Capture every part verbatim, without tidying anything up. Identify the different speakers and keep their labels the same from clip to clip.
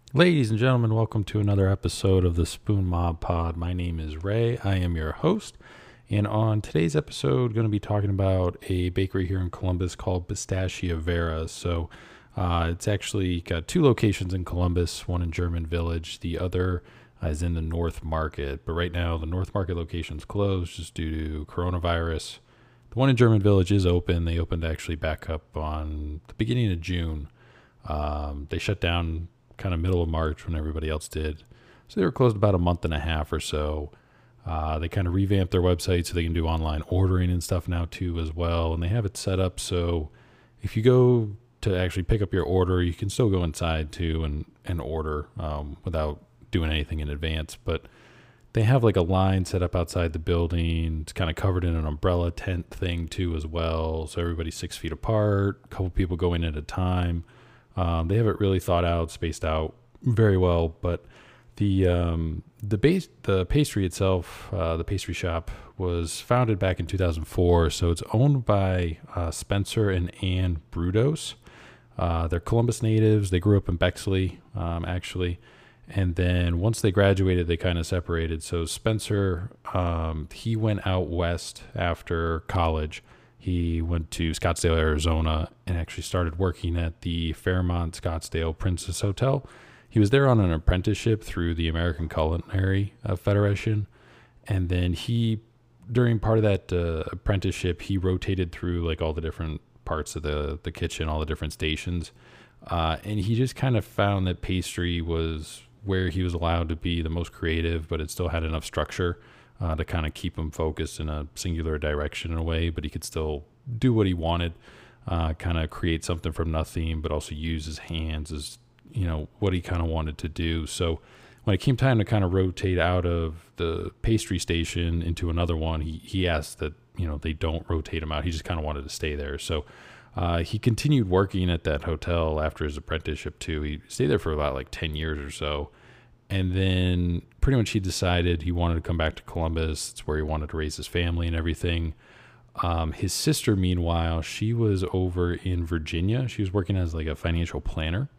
Speaker 1: Ladies and gentlemen, welcome to another episode of the Spoon Mob Pod. My name is Ray. I am your host. And on today's episode, going to be talking about a bakery here in Columbus called Pistachio Vera. So uh, it's actually got two locations in Columbus, one in German Village, the other uh, is in the North Market. But right now, the North Market location is closed just due to coronavirus. The one in German Village is open. They opened actually back up on the beginning of June. Um, they shut down kind of middle of March when everybody else did. So they were closed about a month and a half or so. Uh, they kind of revamped their website so they can do online ordering and stuff now too as well. And they have it set up so if you go to actually pick up your order, you can still go inside too and, and order um, without doing anything in advance. But they have like a line set up outside the building. It's kind of covered in an umbrella tent thing too as well. So everybody's six feet apart, a couple people going at a time. Um, they have it really thought out, spaced out very well, but the um, the base the pastry itself, uh, the pastry shop was founded back in two thousand four, so it's owned by uh, Spencer and Ann Brudos. Uh, they're Columbus natives. They grew up in Bexley, um, actually, and then once they graduated, they kind of separated. So Spencer, um, he went out west after college. He went to Scottsdale, Arizona, and actually started working at the Fairmont Scottsdale Princess Hotel. He was there on an apprenticeship through the American Culinary uh, Federation. And then he, during part of that uh, apprenticeship, he rotated through like all the different parts of the, the kitchen, all the different stations. Uh, and he just kind of found that pastry was where he was allowed to be the most creative, but it still had enough structure Uh, to kind of keep him focused in a singular direction in a way, but he could still do what he wanted, uh, kind of create something from nothing, but also use his hands as, you know, what he kind of wanted to do. So when it came time to kind of rotate out of the pastry station into another one, he, he asked that, you know, they don't rotate him out. He just kind of wanted to stay there. So uh, he continued working at that hotel after his apprenticeship too. He stayed there for about like ten years or so. And then pretty much he decided he wanted to come back to Columbus. It's where he wanted to raise his family and everything. Um, his sister, meanwhile, she was over in Virginia. She was working as like a financial planner.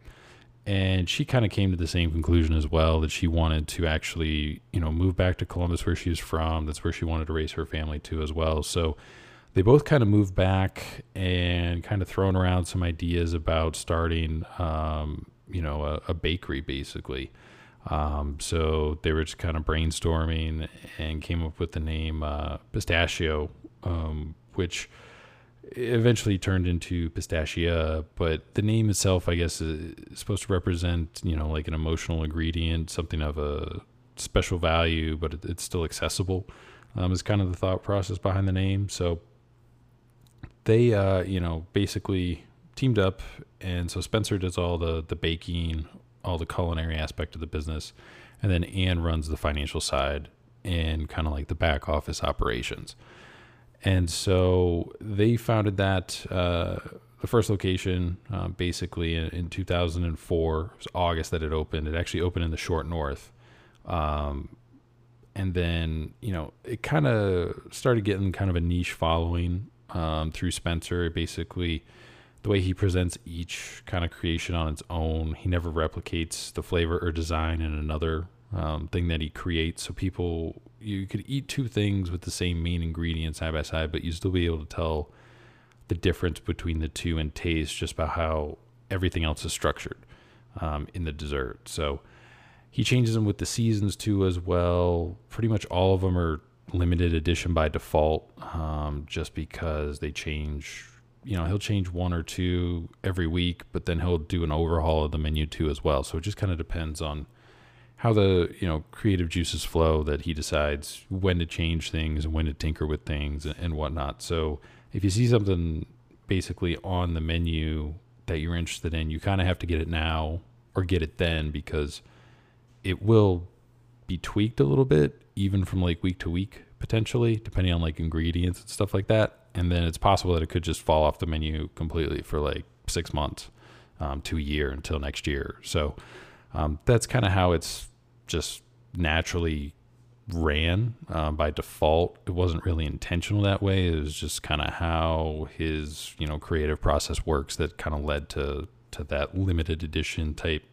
Speaker 1: And she kind of came to the same conclusion as well, that she wanted to actually, you know, move back to Columbus where she was from. That's where she wanted to raise her family too as well. So they both kind of moved back and kind of thrown around some ideas about starting, um, you know, a, a bakery basically. Um, so they were just kind of brainstorming and came up with the name uh, Pistachio, um, which eventually turned into Pistachia. But the name itself, I guess, is supposed to represent, you know, like an emotional ingredient, something of a special value, but it, it's still accessible. Um, is kind of the thought process behind the name. So they, uh, you know, basically teamed up, and so Spencer does all the the baking, all the culinary aspect of the business, and then Ann runs the financial side and kind of like the back office operations. And so they founded that uh, the first location uh, basically in, in two thousand four. It was August that it opened. It actually opened in the Short North, um, and then you know it kind of started getting kind of a niche following um, through Spencer. Basically, the way he presents each kind of creation on its own. He never replicates the flavor or design in another um, thing that he creates. So people, you could eat two things with the same main ingredient side by side, but you still be able to tell the difference between the two in taste just by how everything else is structured um, in the dessert. So he changes them with the seasons too as well. Pretty much all of them are limited edition by default, um, just because they change. You know, he'll change one or two every week, but then he'll do an overhaul of the menu too as well. So it just kind of depends on how the, you know, creative juices flow, that he decides when to change things and when to tinker with things and, and whatnot. So if you see something basically on the menu that you're interested in, you kind of have to get it now or get it then, because it will be tweaked a little bit, even from like week to week, potentially, depending on like ingredients and stuff like that. And then it's possible that it could just fall off the menu completely for like six months um, to a year until next year. So um, that's kind of how it's just naturally ran um, by default. It wasn't really intentional that way. It was just kind of how his, you know, creative process works that kind of led to to that limited edition type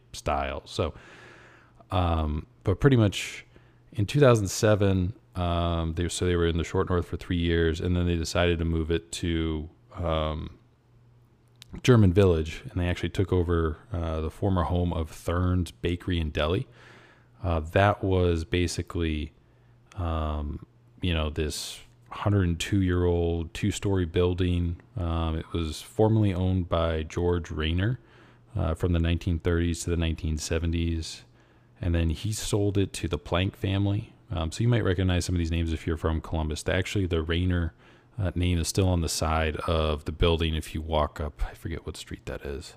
Speaker 1: style. So, um, but pretty much in two thousand seven, um, they so they were in the Short North for three years, and then they decided to move it to um, German Village, and they actually took over uh, the former home of Thurn's Bakery and Deli. Uh, that was basically, um, you know, this one hundred two year old two story building. Um, it was formerly owned by George Rayner uh, from the nineteen thirties to the nineteen seventies. And then he sold it to the Plank family. Um, so you might recognize some of these names if you're from Columbus. Actually, the Rayner uh, name is still on the side of the building if you walk up. I forget what street that is.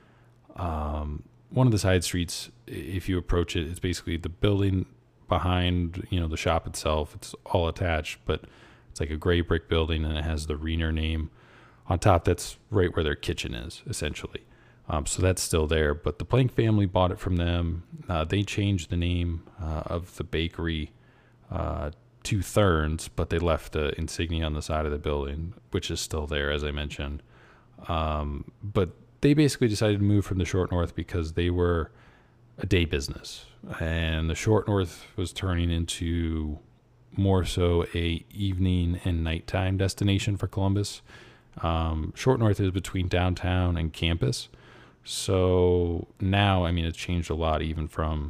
Speaker 1: Um, one of the side streets, if you approach it, it's basically the building behind, you know, the shop itself. It's all attached, but it's like a gray brick building, and it has the Rayner name on top. That's right where their kitchen is, essentially. Um, so that's still there, but the Plank family bought it from them. Uh, they changed the name uh, of the bakery uh, to Thurn's, but they left the insignia on the side of the building, which is still there, as I mentioned. Um, but they basically decided to move from the Short North because they were a day business, and the Short North was turning into more so a evening and nighttime destination for Columbus. Um, Short North is between downtown and campus. So now, I mean, it's changed a lot, even from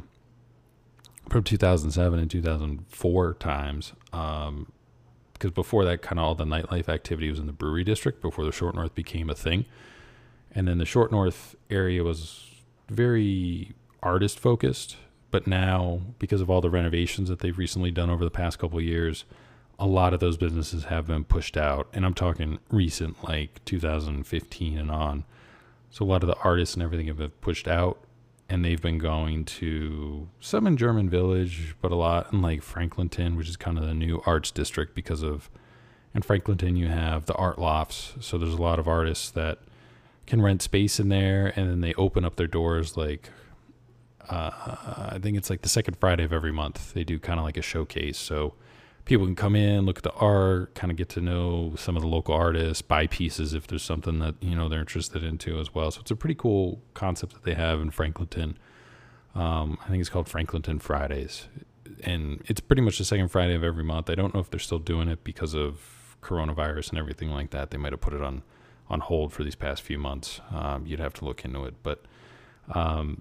Speaker 1: from two thousand seven and two thousand four times. Um, because before that, kind of all the nightlife activity was in the Brewery District before the Short North became a thing. And then the Short North area was very artist focused. But now, because of all the renovations that they've recently done over the past couple of years, a lot of those businesses have been pushed out. And I'm talking recent, like two thousand fifteen and on. So a lot of the artists and everything have been pushed out, and they've been going to some in German Village, but a lot in like Franklinton, which is kind of the new arts district because of, in Franklinton you have the art lofts. So there's a lot of artists that can rent space in there, and then they open up their doors like, uh, I think it's like the second Friday of every month. They do kind of like a showcase. So people can come in, look at the art, kind of get to know some of the local artists, buy pieces if there's something that, you know, they're interested into as well. So it's a pretty cool concept that they have in Franklinton. Um, I think it's called Franklinton Fridays. And it's pretty much the second Friday of every month. I don't know if they're still doing it because of coronavirus and everything like that. They might have put it on, on hold for these past few months. Um, you'd have to look into it. But um,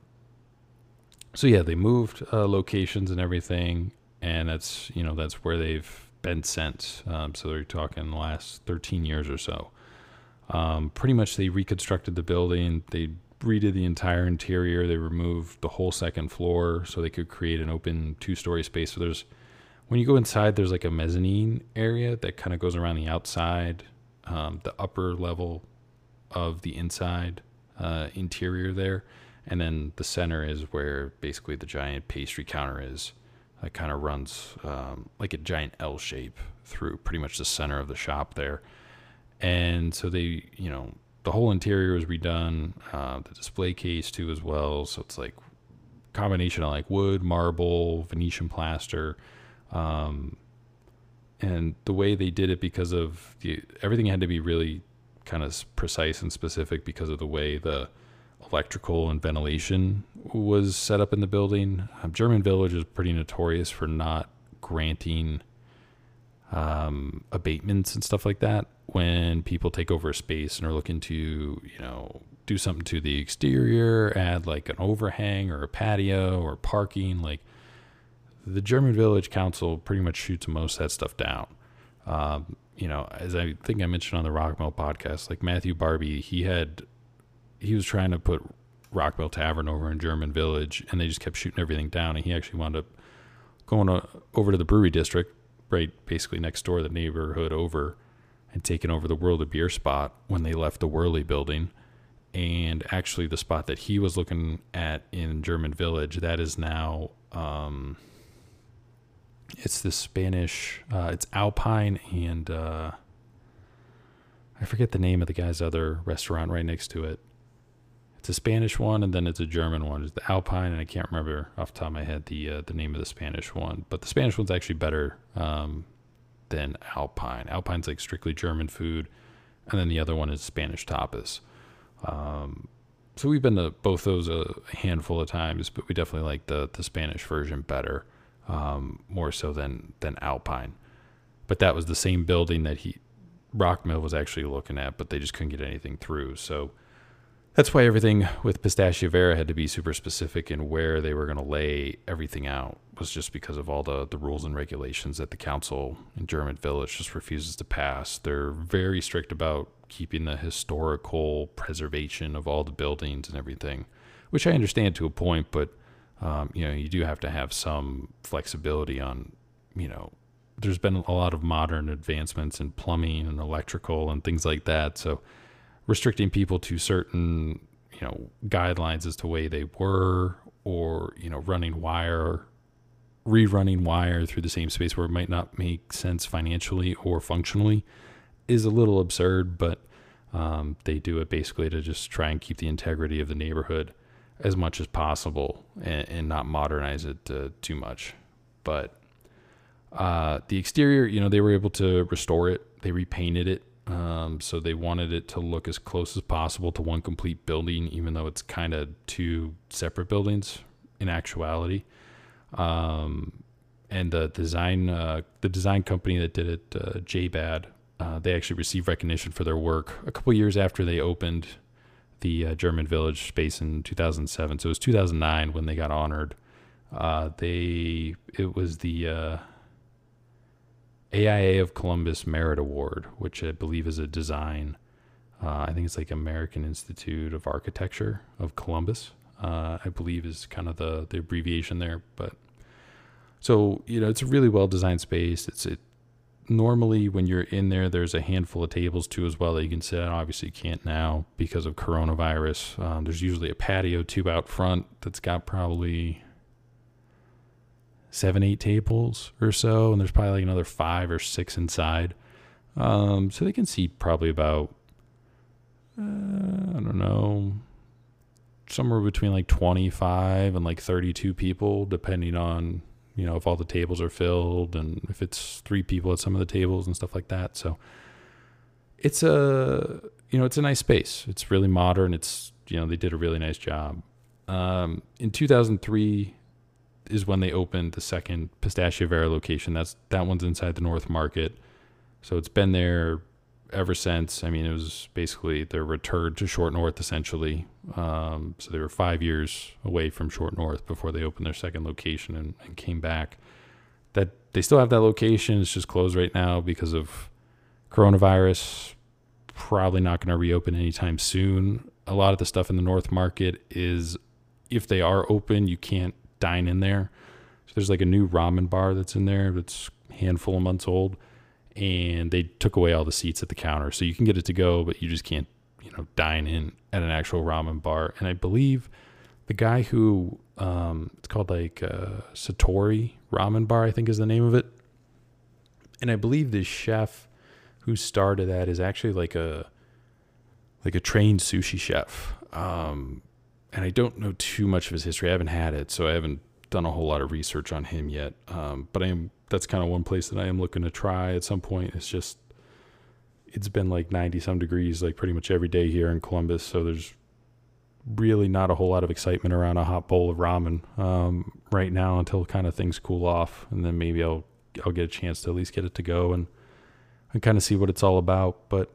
Speaker 1: so, yeah, they moved uh, locations and everything. And that's, you know, that's where they've been since. Um, so they're talking the last thirteen years or so. Um, pretty much they reconstructed the building. They redid the entire interior. They removed the whole second floor so they could create an open two-story space. So there's, when you go inside, there's like a mezzanine area that kind of goes around the outside, um, the upper level of the inside uh, interior there. And then the center is where basically the giant pastry counter is. It kind of runs um, like a giant L shape through pretty much the center of the shop there. And so they, you know, the whole interior was redone, uh, the display case too as well. So it's like combination of like wood, marble, Venetian plaster. Um, and the way they did it, because of the, everything had to be really kind of precise and specific because of the way the electrical and ventilation was set up in the building. Um, German Village is pretty notorious for not granting um, abatements and stuff like that when people take over a space and are looking to, you know, do something to the exterior, add like an overhang or a patio or parking. Like the German Village Council pretty much shoots most of that stuff down. Um, you know, as I think I mentioned on the Rockmill podcast, like Matthew Barbie, he had he was trying to put Rockmill Tavern over in German Village, and they just kept shooting everything down. And he actually wound up going uh, over to the Brewery District, right, basically next door, the neighborhood over, and taking over the World of Beer spot when they left the Whirly building. And actually the spot that he was looking at in German Village, that is now, um, it's the Spanish, uh, it's Alpine and, uh, I forget the name of the guy's other restaurant right next to it. It's a Spanish one, and then it's a German one. It's the Alpine, and I can't remember off the top of my head the uh, the name of the Spanish one. But the Spanish one's actually better um, than Alpine. Alpine's like strictly German food, and then the other one is Spanish tapas. Um, so we've been to both those a handful of times, but we definitely like the the Spanish version better, um, more so than than Alpine. But that was the same building that he Rockmill was actually looking at, but they just couldn't get anything through. So that's why everything with Pistachio Vera had to be super specific in where they were going to lay everything out, was just because of all the, the rules and regulations that the council in German Village just refuses to pass. They're very strict about keeping the historical preservation of all the buildings and everything, which I understand to a point, but um, you know, you do have to have some flexibility on, you know, there's been a lot of modern advancements in plumbing and electrical and things like that. So restricting people to certain, you know, guidelines as to the way they were, or, you know, running wire, rerunning wire through the same space where it might not make sense financially or functionally, is a little absurd, but um, they do it basically to just try and keep the integrity of the neighborhood as much as possible and, and not modernize it uh, too much. But uh, the exterior, you know, they were able to restore it. They repainted it. Um, so they wanted it to look as close as possible to one complete building, even though it's kind of two separate buildings in actuality. Um, and the design, uh, the design company that did it, uh, J B A D, uh, they actually received recognition for their work a couple years after they opened the uh, German Village space in two thousand seven. So it was two thousand nine when they got honored. Uh, they, it was the, uh, A I A of Columbus Merit Award, which I believe is a design. Uh, I think it's like American Institute of Architecture of Columbus, uh, I believe is kind of the, the abbreviation there. But so, you know, it's a really well designed space. It's it normally when you're in there, there's a handful of tables too as well that you can sit at. Obviously, you can't now because of coronavirus. Um, there's usually a patio too out front that's got probably seven, eight tables or so, and there's probably like another five or six inside. Um, so they can seat probably about, uh, I don't know, somewhere between like twenty-five and like thirty-two people, depending on, you know, if all the tables are filled and if it's three people at some of the tables and stuff like that. So it's a, you know, it's a nice space. It's really modern. It's, you know, they did a really nice job. Um, in two thousand three, is when they opened the second Pistachio Vera location. That's that one's inside the North Market. So it's been there ever since. I mean, it was basically their return to Short North, essentially. Um, so they were five years away from Short North before they opened their second location and, and came back. That they still have that location. It's just closed right now because of coronavirus. Probably not going to reopen anytime soon. A lot of the stuff in the North Market is, if they are open, you can't dine in there. So there's like a new ramen bar that's in there that's a handful of months old, and they took away all the seats at the counter, so you can get it to go, but you just can't, you know, dine in at an actual ramen bar. And I believe the guy who um it's called like uh Satori Ramen Bar, I think is the name of it, and I believe the chef who started that is actually like a like a trained sushi chef. um And I don't know too much of his history. I haven't had it, so I haven't done a whole lot of research on him yet. Um, but I am, that's kind of one place that I am looking to try at some point. It's just, it's been like ninety some degrees, like pretty much every day here in Columbus. So there's really not a whole lot of excitement around a hot bowl of ramen um, right now until kind of things cool off. And then maybe I'll, I'll get a chance to at least get it to go and, and kind of see what it's all about. But,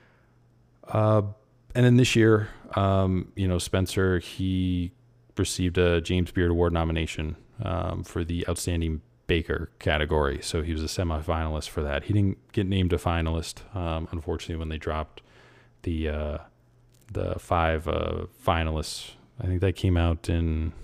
Speaker 1: uh, and then this year, um, you know, Spencer, he received a James Beard Award nomination um, for the Outstanding Baker category. So he was a semifinalist for that. He didn't get named a finalist, um, unfortunately, when they dropped the uh, the five uh, finalists. I think that came out in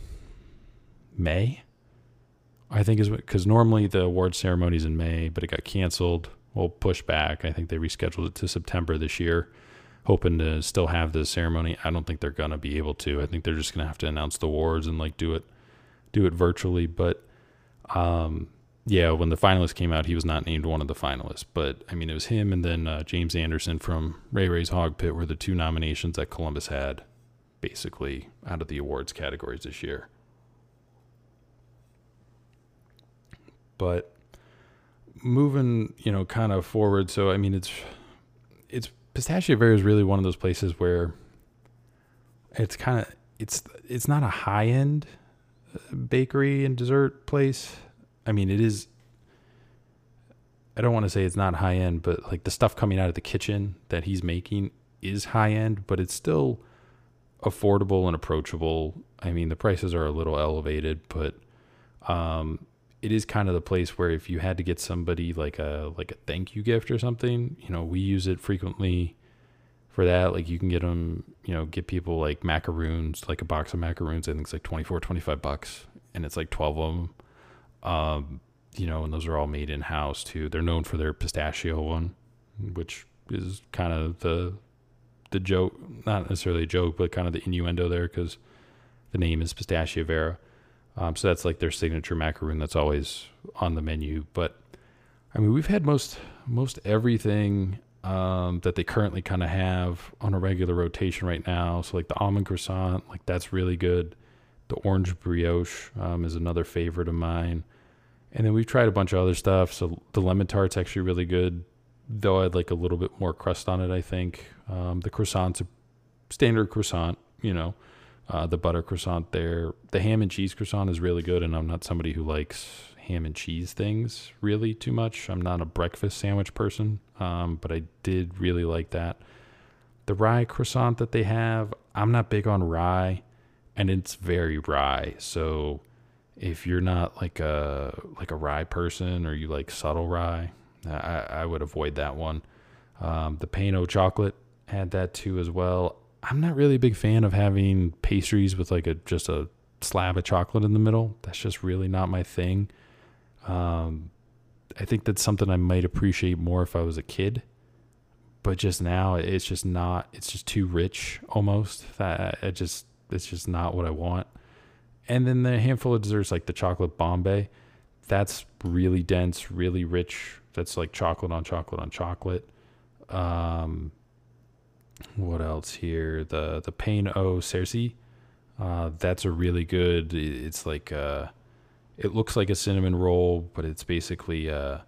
Speaker 1: May, I think, is because normally the award ceremony is in May, but it got canceled. Well, pushed back. I think they rescheduled it to September this year, hoping to still have the ceremony. I don't think they're going to be able to. I think they're just going to have to announce the awards and like do it, do it virtually. But, um, yeah, when the finalists came out, he was not named one of the finalists, but I mean, it was him. And then, uh, James Anderson from Ray Ray's Hog Pit were the two nominations that Columbus had basically out of the awards categories this year. But moving, you know, kind of forward. So, I mean, it's, it's, Pistachio Vera is really one of those places where, It's kind of it's it's not a high end bakery and dessert place. I mean, it is. I don't want to say it's not high end, but like the stuff coming out of the kitchen that he's making is high end, but it's still affordable and approachable. I mean, the prices are a little elevated, but um, it is kind of the place where if you had to get somebody like a like a thank you gift or something, you know, we use it frequently for that. Like you can get them, you know, get people like macaroons, like a box of macaroons. I think it's like twenty-four, twenty-five bucks, and it's like twelve of them. Um, you know, and those are all made in house too. They're known for their pistachio one, which is kind of the the joke, not necessarily a joke, but kind of the innuendo there because the name is Pistachio Vera. Um, so that's like their signature macaroon that's always on the menu. But I mean, we've had most most everything um, that they currently kind of have on a regular rotation right now. So like the almond croissant, like that's really good. The orange brioche um, is another favorite of mine. And then we've tried a bunch of other stuff. So the lemon tart's actually really good, though I'd like a little bit more crust on it, I think. Um, the croissant's a standard croissant, you know, uh, the butter croissant there. The ham and cheese croissant is really good, and I'm not somebody who likes ham and cheese things really too much. I'm not a breakfast sandwich person, um, but I did really like that. The rye croissant that they have, I'm not big on rye, and it's very rye, so if you're not like a like a rye person or you like subtle rye, I, I would avoid that one. Um, the Pain-O chocolate had that too as well. I'm not really a big fan of having pastries with like a just a slab of chocolate in the middle. That's just really not my thing. Um, I think that's something I might appreciate more if I was a kid, but just now it's just not. It's just too rich almost. That it just it's just not what I want. And then the handful of desserts like the chocolate Bombay, that's really dense, really rich. That's like chocolate on chocolate on chocolate. Um, what else here? The the Pain-O Cerci, uh, that's a really good. It's like uh, it looks like a cinnamon roll, but it's basically uh,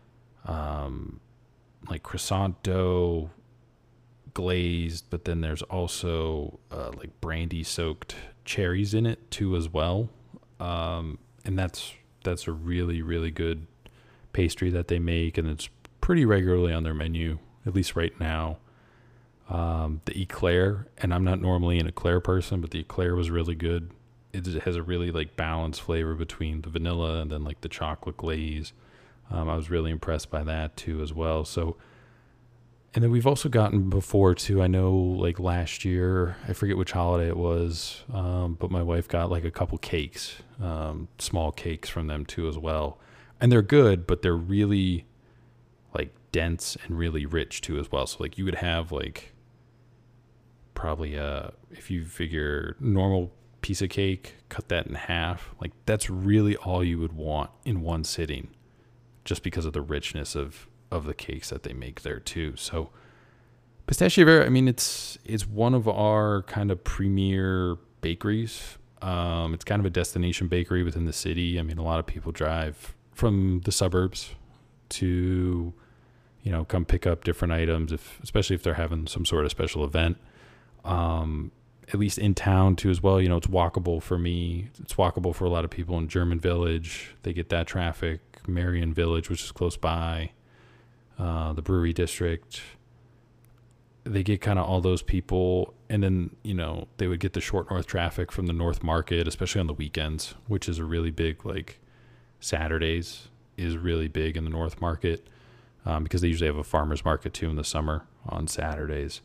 Speaker 1: um, like croissant dough glazed, but then there's also uh, like brandy soaked cherries in it too as well, um, and that's that's a really really good pastry that they make, and it's pretty regularly on their menu, at least right now. Um, the eclair, and I'm not normally an eclair person, but the eclair was really good. It has a really like balanced flavor between the vanilla and then like the chocolate glaze. Um, I was really impressed by that too as well. So. And then we've also gotten before too, I know like last year, I forget which holiday it was, um, but my wife got like a couple cakes, um, small cakes from them too as well. And they're good, but they're really like dense and really rich too as well. So like you would have like probably uh if you figure normal piece of cake, cut that in half, like that's really all you would want in one sitting just because of the richness of of the cakes that they make there too. So Pistachio Vera, I mean, it's it's one of our kind of premier bakeries. Um, it's kind of a destination bakery within the city. I mean, a lot of people drive from the suburbs to, you know, come pick up different items, if especially if they're having some sort of special event. Um, at least in town too as well. You know, it's walkable for me. It's walkable for a lot of people in German Village. They get that traffic. Marion Village, which is close by. Uh, the Brewery District, they get kind of all those people, and then, you know, they would get the short north traffic from the North Market, especially on the weekends, which is a really big, like, Saturdays is really big in the North Market, um, because they usually have a farmer's market, too, in the summer on Saturdays.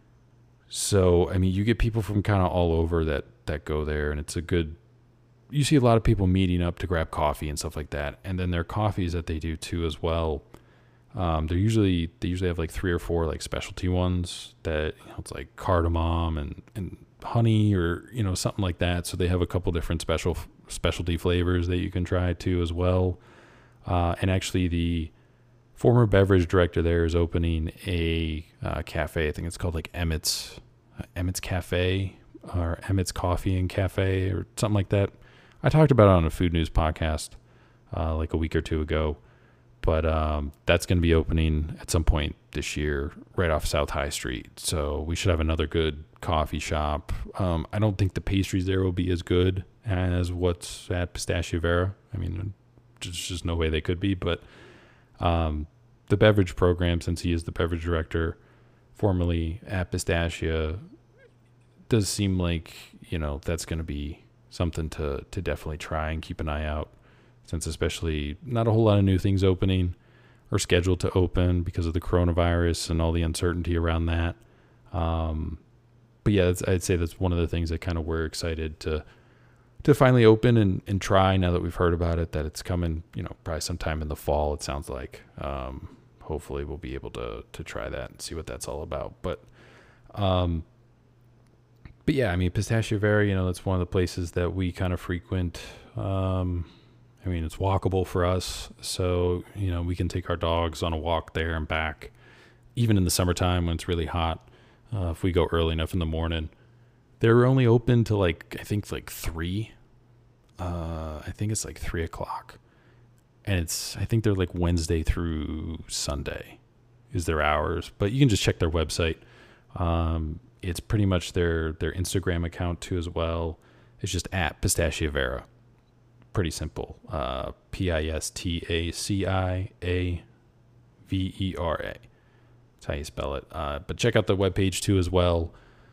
Speaker 1: So, I mean, you get people from kind of all over that, that go there, and it's a good, you see a lot of people meeting up to grab coffee and stuff like that, and then their coffees that they do, too, as well. Um, they're usually, they usually have like three or four like specialty ones that, you know, it's like cardamom and, and honey or, you know, something like that. So they have a couple different special specialty flavors that you can try too as well. Uh, and actually the former beverage director there is opening a uh, cafe. I think it's called like Emmett's, uh, Emmett's Cafe or Emmett's Coffee and Cafe or something like that. I talked about it on a Food News podcast uh, like a week or two ago. But um, that's going to be opening at some point this year, right off South High Street. So we should have another good coffee shop. Um, I don't think the pastries there will be as good as what's at Pistachio Vera. I mean, there's just no way they could be. But um, the beverage program, since he is the beverage director, formerly at Pistachio, does seem like, you know, that's going to be something to to definitely try and keep an eye out, since especially not a whole lot of new things opening or scheduled to open because of the coronavirus and all the uncertainty around that. Um, but yeah, that's, I'd say that's one of the things that kind of we're excited to to finally open and, and try now that we've heard about it, that it's coming, you know, probably sometime in the fall, it sounds like. Um, hopefully we'll be able to to try that and see what that's all about. But um, but yeah, I mean, Pistachio Vera, you know, that's one of the places that we kind of frequent. Um, I mean, it's walkable for us, so, you know, we can take our dogs on a walk there and back, even in the summertime when it's really hot. Uh, if we go early enough in the morning, they're only open to like, I think like three. Uh, I think it's like three o'clock, and it's, I think they're like Wednesday through Sunday is their hours, but you can just check their website. Um, it's pretty much their, their Instagram account too as well. It's just at Pistachio Vera. Pretty simple. Uh, P I S T A C I A V E R A. That's how you spell it. Uh, but check out the webpage too as well.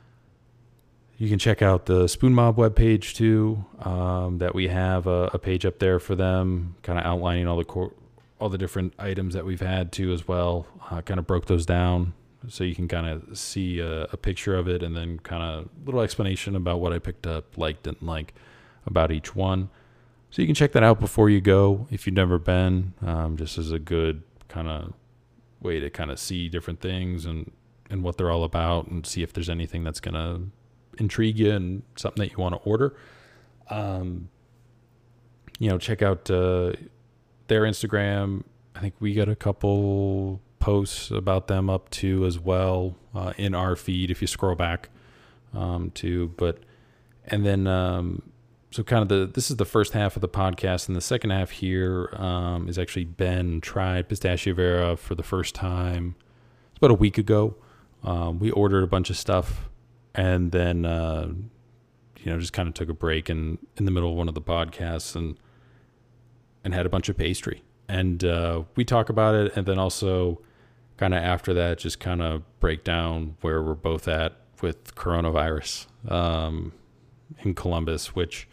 Speaker 1: You can check out the Spoon Mob webpage too. Um, that we have a, a page up there for them, kind of outlining all the cor- all the different items that we've had too as well. Uh, kind of broke those down so you can kind of see a, a picture of it, and then kind of a little explanation about what I picked up, liked, didn't like about each one. So you can check that out before you go if you've never been, um, just as a good kind of way to kind of see different things and, and what they're all about, and see if there's anything that's going to intrigue you and something that you want to order. Um, you know, check out uh, their Instagram. I think we got a couple posts about them up too as well uh, in our feed if you scroll back um, too. But and then um, so kind of the this is the first half of the podcast, and the second half here um, is actually Ben tried Pistachio Vera for the first time. It's about a week ago. Um, we ordered a bunch of stuff, and then uh, you know, just kind of took a break in in the middle of one of the podcasts and and had a bunch of pastry. And uh, we talk about it, and then also kind of after that, just kind of break down where we're both at with coronavirus um, in Columbus, which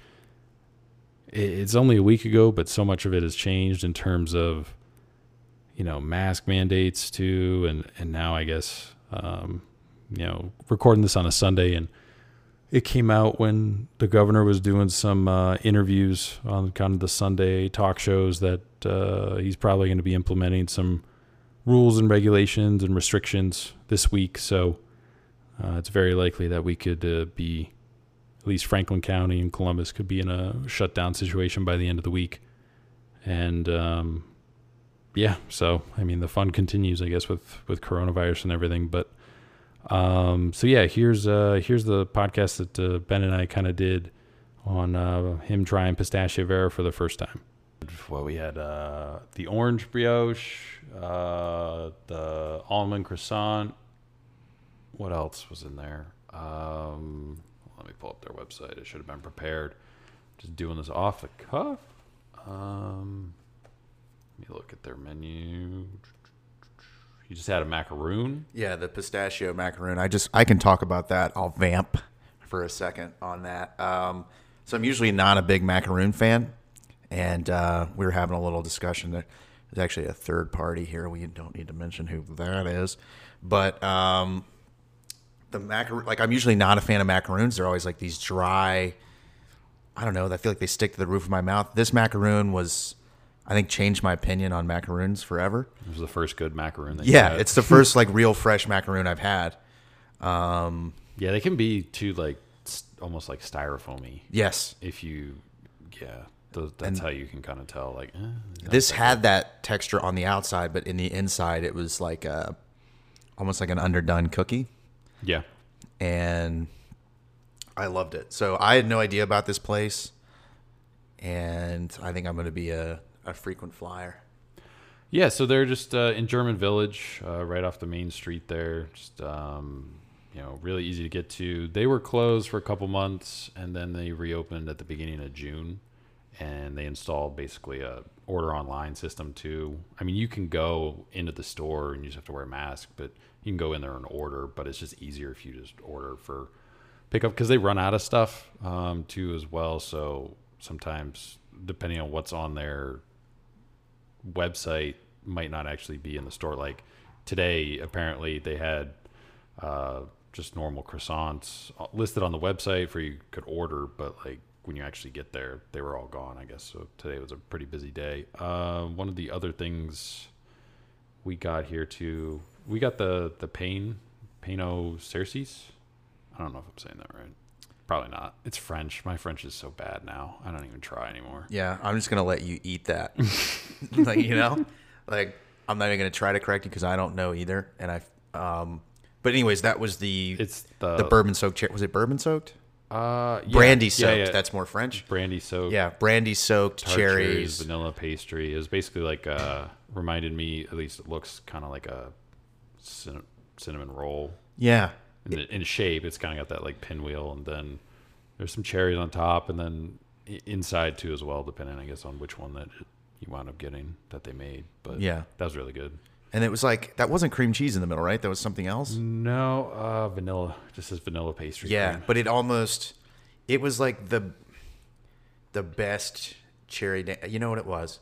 Speaker 1: it's only a week ago, but so much of it has changed in terms of, you know, mask mandates too. And, and now I guess, um, you know, recording this on a Sunday, and it came out when the governor was doing some uh, interviews on kind of the Sunday talk shows that uh, he's probably going to be implementing some rules and regulations and restrictions this week. So uh, it's very likely that we could uh, be, at least Franklin County and Columbus could be in a shutdown situation by the end of the week. And um, yeah, so, I mean, the fun continues, I guess, with, with coronavirus and everything. But Um, so yeah, here's, uh, here's the podcast that, uh, Ben and I kind of did on, uh, him trying Pistachio Vera for the first time. Well, we had, uh, the orange brioche, uh, the almond croissant. What else was in there? Um, let me pull up their website. I should have been prepared. Just doing this off the cuff. Um, let me look at their menu. You just had a macaroon?
Speaker 2: Yeah, the pistachio macaroon. I just I can talk about that. I'll vamp for a second on that. Um, so I'm usually not a big macaroon fan, and uh, we were having a little discussion. There's actually a third party here. We don't need to mention who that is, but um, the macaroon. Like, I'm usually not a fan of macaroons. They're always like these dry. I don't know. I feel like they stick to the roof of my mouth. This macaroon was, I think, changed my opinion on macaroons forever.
Speaker 1: It was the first good macaroon that
Speaker 2: yeah,
Speaker 1: you had.
Speaker 2: It's the first like real fresh macaroon I've had. Um,
Speaker 1: yeah, they can be too, like, st- almost like styrofoamy.
Speaker 2: Yes.
Speaker 1: If you, yeah, th- that's
Speaker 2: And
Speaker 1: how you can kind of tell. Like, eh,
Speaker 2: this had that texture on the outside, but in the inside, it was like a, almost like an underdone cookie.
Speaker 1: Yeah.
Speaker 2: And I loved it. So I had no idea about this place, and I think I'm going to be a, a frequent flyer.
Speaker 1: Yeah, so they're just uh, in German Village, uh, right off the main street there. Just um, you know, really easy to get to. They were closed for a couple months, and then they reopened at the beginning of June, and they installed basically a order online system too. I mean, you can go into the store and you just have to wear a mask, but you can go in there and order. But it's just easier if you just order for pickup because they run out of stuff um, too as well. So sometimes, depending on what's on their website, might not actually be in the store. Like today, apparently they had uh, just normal croissants listed on the website for you could order, but like when you actually get there, they were all gone, I guess. So today was a pretty busy day. Uh, one of the other things we got here too, we got the the pain, Pain Cerces. I don't know if I'm saying that right. Probably not. It's French. My French is so bad now. I don't even try anymore.
Speaker 2: Yeah, I'm just gonna let you eat that. Like, you know, like I'm not even gonna try to correct you because I don't know either. And I, um, but anyways, that was the
Speaker 1: It's the
Speaker 2: the bourbon soaked. Cher- was it bourbon soaked?
Speaker 1: uh yeah,
Speaker 2: Brandy
Speaker 1: yeah,
Speaker 2: soaked.
Speaker 1: yeah.
Speaker 2: That's more French.
Speaker 1: brandy soaked.
Speaker 2: Yeah, brandy soaked
Speaker 1: Tart
Speaker 2: cherries.
Speaker 1: vanilla pastry. It was basically like uh reminded me, at least it looks kind of like a cin- cinnamon roll
Speaker 2: Yeah,
Speaker 1: in, the, in shape. It's kind of got that like pinwheel, and then there's some cherries on top, and then i- inside too as well, depending I guess on which one that it, you wound up getting that they made. But
Speaker 2: Yeah.
Speaker 1: that was really good.
Speaker 2: and it was like that wasn't cream cheese in the middle, right? That was something else.
Speaker 1: No, uh vanilla, just says vanilla pastry.
Speaker 2: Yeah,
Speaker 1: cream.
Speaker 2: but it almost it was like the the best cherry. Da- you know what it was?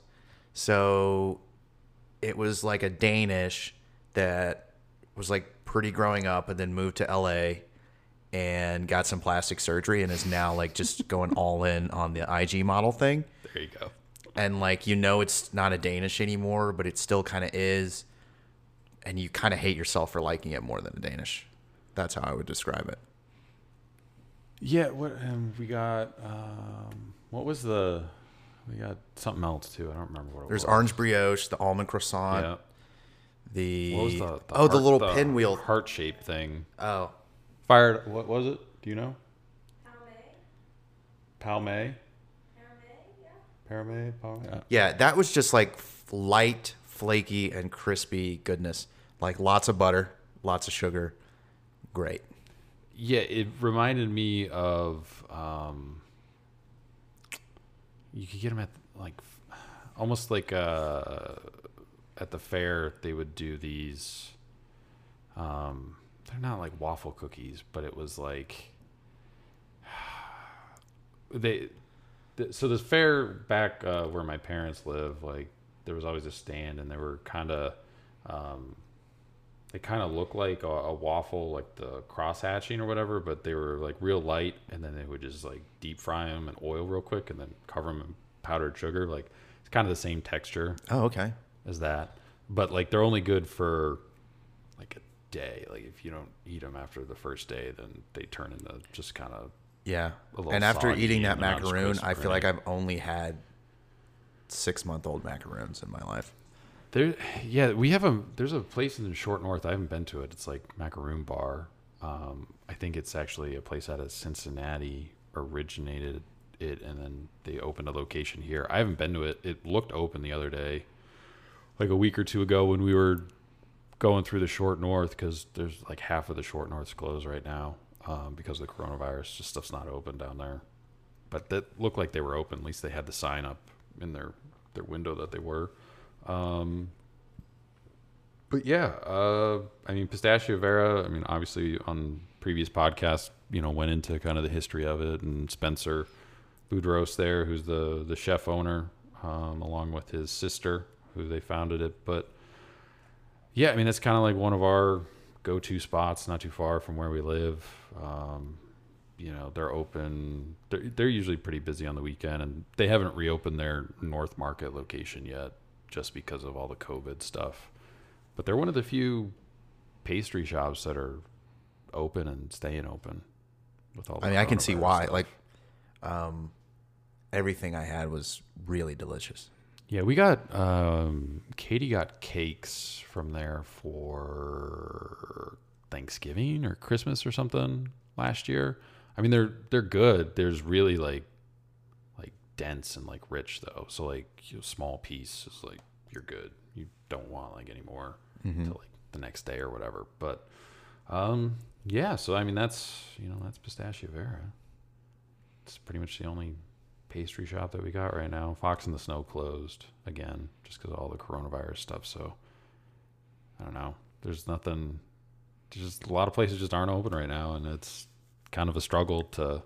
Speaker 2: So it was like a Danish that was like pretty growing up and then moved to L A and got some plastic surgery and is now like just going all in on the I G model thing.
Speaker 1: There you go.
Speaker 2: And like, you know, it's not a Danish anymore, but it still kind of is. And you kind of hate yourself for liking it more than a Danish. That's how I would describe it.
Speaker 1: Yeah, what um, we got? Um, what was the? We got something else too. I don't remember what it
Speaker 2: There's
Speaker 1: was.
Speaker 2: orange brioche, the almond croissant,
Speaker 1: Yeah.
Speaker 2: the,
Speaker 1: What was the, the
Speaker 2: oh the
Speaker 1: heart-
Speaker 2: little
Speaker 1: the
Speaker 2: pinwheel.
Speaker 1: heart shaped thing?
Speaker 2: Oh,
Speaker 1: Fired. What was it? Do you know? Palme. Parame. Palme. Yeah.
Speaker 2: yeah, that was just like light, flaky, and crispy goodness. Like lots of butter, lots of sugar. Great.
Speaker 1: Yeah, it reminded me of. Um, you could get them at like, almost like uh, at the fair. They would do these. Um, they're not like waffle cookies, but it was like. They, th- so the fair back uh, where my parents live, like there was always a stand, and they were kind of. Um, They kind of look like a, a waffle, like the cross hatching or whatever, but they were like real light, and then they would just like deep fry them in oil real quick, and then cover them in powdered sugar. Like it's kind of the same texture
Speaker 2: Oh, okay.
Speaker 1: as that, but like they're only good for like a day. Like if you don't eat them after the first day, then they turn into just kind of
Speaker 2: Yeah.
Speaker 1: a little
Speaker 2: And after
Speaker 1: soggy,
Speaker 2: eating that
Speaker 1: and they're not as
Speaker 2: macaroon,
Speaker 1: crisp
Speaker 2: I
Speaker 1: or
Speaker 2: feel like
Speaker 1: anything.
Speaker 2: I've only had six month old macaroons in my life.
Speaker 1: There, yeah, we have a. There's a place in the Short North. I haven't been to it. It's like Macaroon Bar. Um, I think it's actually a place out of Cincinnati originated it, and then they opened a location here. I haven't been to it. It looked open the other day, like a week or two ago when we were going through the Short North, because there's like half of the Short North's closed right now um, because of the coronavirus. Just stuff's not open down there. But that looked like they were open. At least they had the sign up in their their window that they were. Um, but yeah, uh, I mean, Pistachio Vera, I mean, obviously on previous podcasts, you know, went into kind of the history of it, and Spencer Boudros there, who's the, the chef owner, um, along with his sister, who they founded it. But yeah, I mean, that's kind of like one of our go-to spots, not too far from where we live. Um, you know, they're open. They're, they're usually pretty busy on the weekend, and they haven't reopened their North Market location yet, just because of all the COVID stuff. But they're one of the few pastry shops that are open and staying open with all the
Speaker 2: I mean, I can see
Speaker 1: coronavirus
Speaker 2: why.
Speaker 1: stuff.
Speaker 2: Like, um, everything I had was really delicious.
Speaker 1: Yeah, we got um, Katie got cakes from there for Thanksgiving or Christmas or something last year. I mean, they're they're good. There's really like like dense and like rich though. So like, you know, small piece is like you're good. You don't want like any more
Speaker 2: Mm-hmm.
Speaker 1: till like the next day or whatever. But um, yeah, so I mean that's you know that's Pistachio Vera. It's pretty much the only pastry shop that we got right now. Fox in the Snow closed again just because of all the coronavirus stuff. So I don't know. There's nothing. There's just a lot of places just aren't open right now, and it's kind of a struggle to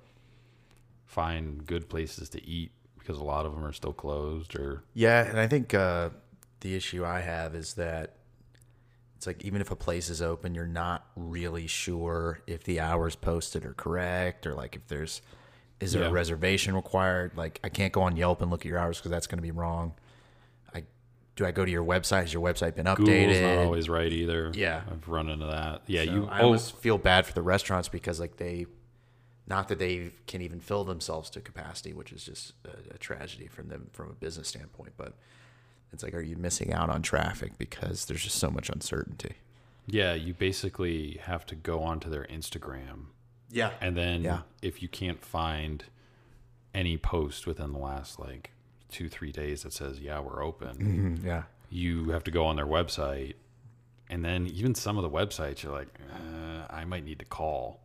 Speaker 1: find good places to eat because a lot of them are still closed. Or
Speaker 2: Yeah, and I think uh, the issue I have is that it's like even if a place is open, you're not really sure if the hours posted are correct, or like if there's is there
Speaker 1: Yeah.
Speaker 2: a reservation required. Like I can't go on Yelp and look at your hours because that's going to be wrong. I do I go to your website? Has your website been updated?
Speaker 1: Google's not always right either.
Speaker 2: Yeah.
Speaker 1: I've run into that. Yeah,
Speaker 2: So
Speaker 1: you.
Speaker 2: I
Speaker 1: Oh,
Speaker 2: almost feel bad for the restaurants because like they, not that they can even fill themselves to capacity, which is just a, a tragedy from them from a business standpoint. But it's like, are you missing out on traffic because there's just so much uncertainty?
Speaker 1: yeah. You basically have to go onto their Instagram,
Speaker 2: Yeah.
Speaker 1: and then
Speaker 2: Yeah.
Speaker 1: if you can't find any post within the last like two three days that says yeah we're open,
Speaker 2: Mm-hmm. Yeah.
Speaker 1: you have to go on their website, and then even some of the websites you're like, uh, I might need to call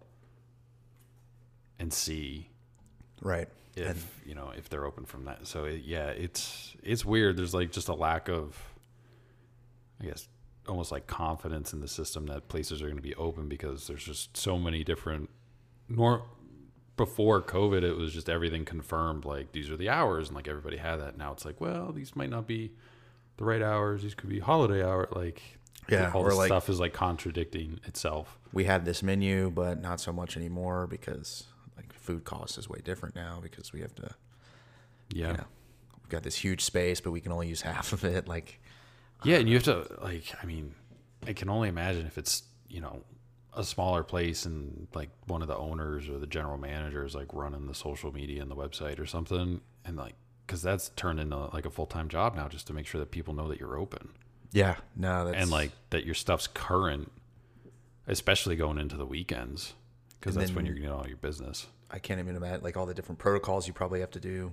Speaker 1: and see
Speaker 2: Right.
Speaker 1: if
Speaker 2: And
Speaker 1: you know if they're open from that. So it, yeah, it's it's weird. There's like just a lack of, I guess, almost like confidence in the system that places are going to be open because there's just so many different. Nor before COVID, it was just everything confirmed. Like these are the hours, and like everybody had that. Now it's like, well, these might not be the right hours. These could be holiday hour. Like
Speaker 2: Yeah,
Speaker 1: all
Speaker 2: or
Speaker 1: this
Speaker 2: like-
Speaker 1: stuff is like contradicting itself.
Speaker 2: we had this menu, but not so much anymore because like food cost is way different now because we have to,
Speaker 1: Yeah.
Speaker 2: you know, we've got this huge space, but we can only use half of it. Like,
Speaker 1: Yeah, and you have to like. I mean, I can only imagine if it's you know a smaller place and like one of the owners or the general manager is like running the social media and the website or something, and like because that's turned into like a full time job now just to make sure that people know that you're open
Speaker 2: yeah, no, that's
Speaker 1: and like that your stuff's current, especially going into the weekends because
Speaker 2: And
Speaker 1: that's when
Speaker 2: then-
Speaker 1: you're getting all your business.
Speaker 2: I can't even imagine like all the different protocols you probably have to do,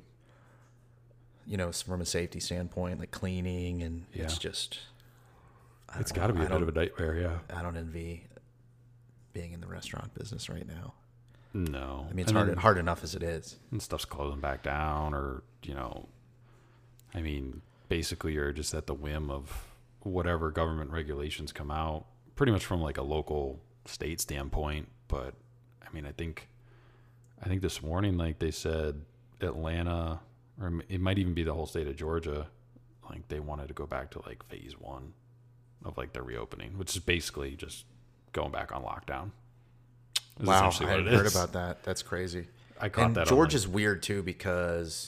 Speaker 2: you know, from a safety standpoint, like cleaning, and it's
Speaker 1: Yeah.
Speaker 2: just, I
Speaker 1: It's
Speaker 2: don't
Speaker 1: got to
Speaker 2: know.
Speaker 1: be
Speaker 2: I
Speaker 1: a bit of
Speaker 2: don't-
Speaker 1: a nightmare, yeah.
Speaker 2: I don't envy being in the restaurant business right now.
Speaker 1: No,
Speaker 2: I mean, it's
Speaker 1: And
Speaker 2: hard,
Speaker 1: then-
Speaker 2: hard enough as it is.
Speaker 1: and stuff's closing back down, or you know, I mean, basically you're just at the whim of whatever government regulations come out, pretty much from like a local state standpoint. But I mean, I think, I think this morning, like they said, Atlanta, or it might even be the whole state of Georgia, like they wanted to go back to like phase one of like their reopening, which is basically just going back on lockdown. Is
Speaker 2: Wow, I
Speaker 1: essentially what
Speaker 2: hadn't
Speaker 1: it
Speaker 2: heard
Speaker 1: is.
Speaker 2: about that. That's crazy.
Speaker 1: I caught
Speaker 2: And
Speaker 1: that. on,
Speaker 2: Georgia's
Speaker 1: like-
Speaker 2: weird too because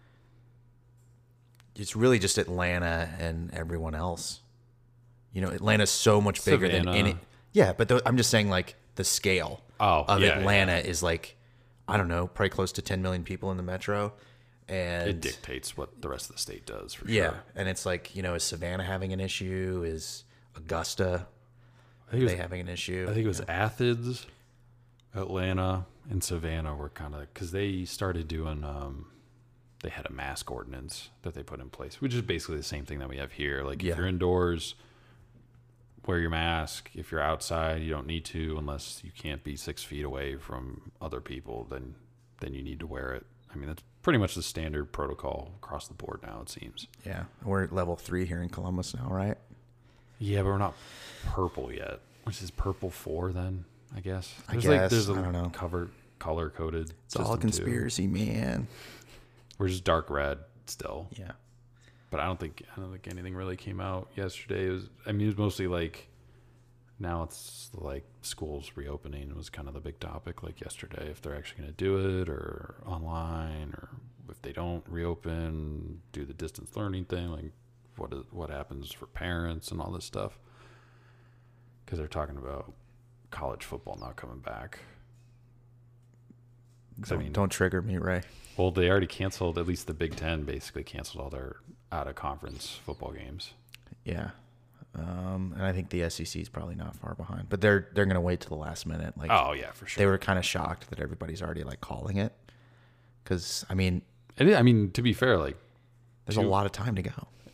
Speaker 2: it's really just Atlanta and everyone else. You know, Atlanta's so much bigger than
Speaker 1: Savannah.
Speaker 2: any. Yeah, but the, I'm just saying, like the scale
Speaker 1: Oh,
Speaker 2: of
Speaker 1: yeah,
Speaker 2: Atlanta is like, I don't know, probably close to ten million people in the metro, and
Speaker 1: it dictates what the rest of the state does for
Speaker 2: yeah,
Speaker 1: sure.
Speaker 2: and it's like, you know, is Savannah having an issue? Is Augusta
Speaker 1: I think it was,
Speaker 2: they having an issue?
Speaker 1: I think it was Athens, Atlanta, and Savannah were kind of because they started doing. Um, they had a mask ordinance that they put in place, which is basically the same thing that we have here. Like
Speaker 2: Yeah.
Speaker 1: if you're indoors, wear your mask. If you're outside, you don't need to unless you can't be six feet away from other people. Then then you need to wear it. I mean, that's pretty much the standard protocol across the board now. It seems.
Speaker 2: Yeah, we're at level three here in Columbus now, right?
Speaker 1: Yeah, but we're not purple yet. Which is purple four then, I guess.
Speaker 2: I
Speaker 1: There's like
Speaker 2: guess.
Speaker 1: there's a
Speaker 2: I don't know.
Speaker 1: cover color coded.
Speaker 2: It's all a conspiracy, man.
Speaker 1: We're just dark red still.
Speaker 2: Yeah.
Speaker 1: But I don't think I don't think anything really came out yesterday. It was I mean it was mostly like now it's like schools reopening was kind of the big topic like yesterday, if they're actually gonna do it or online, or if they don't reopen, do the distance learning thing, like what is, what happens for parents and all this stuff. Because they're talking about college football not coming back. 'Cause, I
Speaker 2: Don't,
Speaker 1: mean,
Speaker 2: don't trigger me, Ray.
Speaker 1: well, they already canceled, at least the Big Ten basically canceled all their out-of-conference football games.
Speaker 2: Yeah. Um, and I think the S E C is probably not far behind, but they're they're gonna wait to the last minute. Like,
Speaker 1: Oh, yeah, for sure.
Speaker 2: they were kind of shocked that everybody's already like calling it, because I mean,
Speaker 1: And it- I mean, to be fair, like,
Speaker 2: there's
Speaker 1: Two-
Speaker 2: a lot of time to go.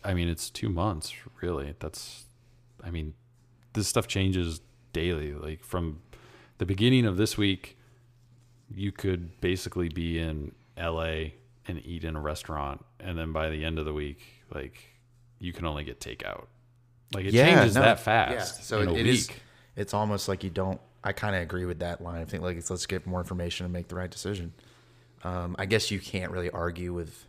Speaker 1: I mean, it's two months, really. That's, I mean, this stuff changes daily. Like from the beginning of this week, you could basically be in L A and eat in a restaurant. And then by the end of the week, like you can only get takeout. Like it
Speaker 2: yeah,
Speaker 1: changes
Speaker 2: no,
Speaker 1: that fast.
Speaker 2: Yeah. So
Speaker 1: in
Speaker 2: it,
Speaker 1: a
Speaker 2: it
Speaker 1: week.
Speaker 2: is, it's almost like you don't, I kind of agree with that line. I think like, let's get more information and make the right decision. Um, I guess you can't really argue with,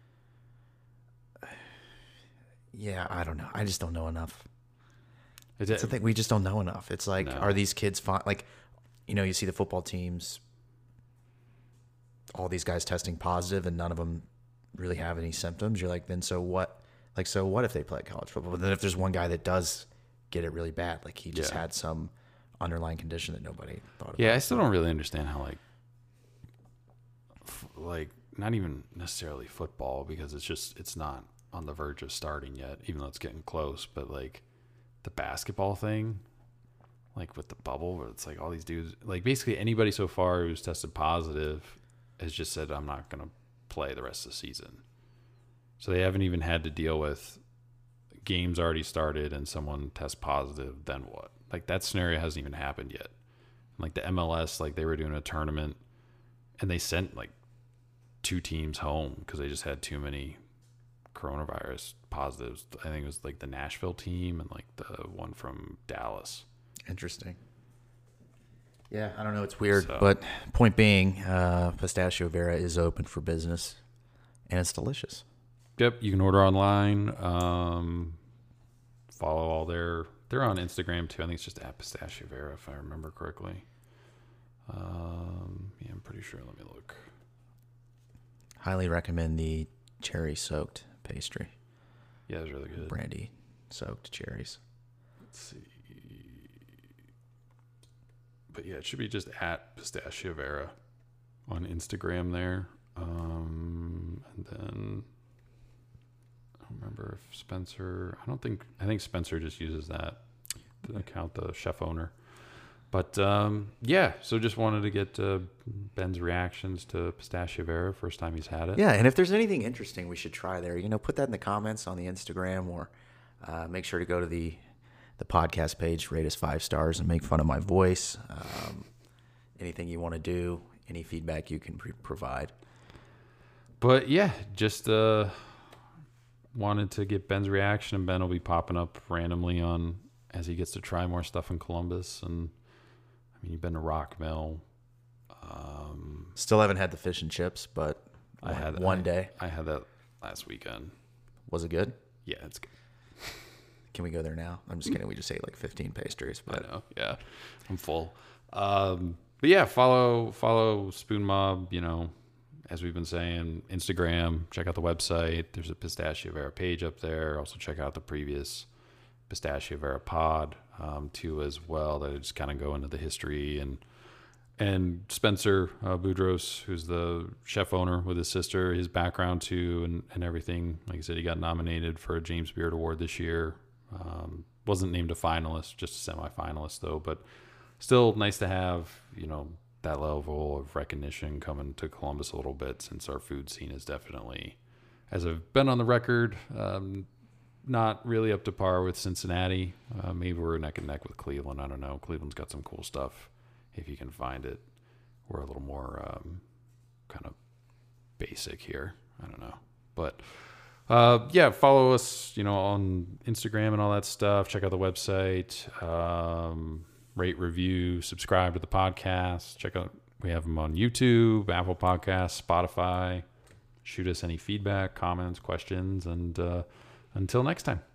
Speaker 2: yeah, I don't know. I just don't know enough.
Speaker 1: It's
Speaker 2: It's the thing. We just don't know enough. It's like,
Speaker 1: No.
Speaker 2: are these kids fine? Like, you know, you see the football teams, all these guys testing positive and none of them really have any symptoms. You're like, then so what? Like, so what if they play college football? But then if there's one guy that does get it really bad, like he just
Speaker 1: Yeah.
Speaker 2: had some underlying condition that nobody thought about.
Speaker 1: Yeah, I still don't really understand how like, f- like not even necessarily football because it's just it's not on the verge of starting yet, even though it's getting close. But like the basketball thing, like with the bubble, where it's like all these dudes, like basically anybody so far who's tested positive has just said I'm not gonna play the rest of the season. So they haven't even had to deal with games already started and someone tests positive. Then what? Like that scenario hasn't even happened yet. Like the M L S, like they were doing a tournament and they sent like two teams home because they just had too many coronavirus positives. I think it was like the Nashville team and like the one from Dallas.
Speaker 2: Interesting. Yeah, I don't know. It's weird,
Speaker 1: So-
Speaker 2: but point being, uh, Pistachio Vera is open for business, and it's delicious.
Speaker 1: Yep, you can order online. Um, follow all their. They're on Instagram too. I think it's just at Pistachio Vera, if I remember correctly. Um, yeah, I'm pretty sure. Let me look.
Speaker 2: Highly recommend the cherry soaked pastry,
Speaker 1: Yeah, it's really good.
Speaker 2: brandy soaked cherries.
Speaker 1: Let's see. But yeah, it should be just at Pistachio Vera on Instagram there. Um, and then I don't remember if Spencer, I don't think, I think Spencer just uses that to account, the chef owner. But um, yeah, so just wanted to get uh, Ben's reactions to Pistachio Vera, first time he's had it.
Speaker 2: Yeah, and if there's anything interesting we should try there, you know, put that in the comments on the Instagram, or uh, make sure to go to the the podcast page, rate us five stars, and make fun of my voice. Um, anything you want to do, any feedback you can pre- provide.
Speaker 1: But yeah, just uh, wanted to get Ben's reaction, and Ben will be popping up randomly on as he gets to try more stuff in Columbus. And I mean, you've been to Rock Mill. Um,
Speaker 2: Still haven't had the fish and chips, but
Speaker 1: I
Speaker 2: one,
Speaker 1: had
Speaker 2: one
Speaker 1: I,
Speaker 2: day.
Speaker 1: I had that last weekend.
Speaker 2: Was it good?
Speaker 1: Yeah, it's good.
Speaker 2: Can we go there now? I'm just kidding. We just ate like fifteen pastries, but
Speaker 1: I know. Yeah, I'm full. Um, but yeah, follow follow Spoon Mob. You know, as we've been saying, Instagram. Check out the website. There's a Pistachio Vera page up there. Also check out the previous Pistachio Vera pod um, too as well. That just kind of go into the history and and Spencer uh, Boudros, who's the chef owner with his sister, his background too, and and everything. Like I said, he got nominated for a James Beard Award this year. Um, wasn't named a finalist, just a semifinalist though, but still nice to have, you know, that level of recognition coming to Columbus a little bit, since our food scene is definitely, as I've been on the record, um, not really up to par with Cincinnati. Uh, maybe we're neck and neck with Cleveland. I don't know. Cleveland's got some cool stuff if you can find it. We're a little more um, kind of basic here. I don't know, but Uh, yeah, follow us, you know, on Instagram and all that stuff. Check out the website, um, rate, review, subscribe to the podcast. Check out, we have them on YouTube, Apple Podcasts, Spotify. Shoot us any feedback, comments, questions, and uh, until next time.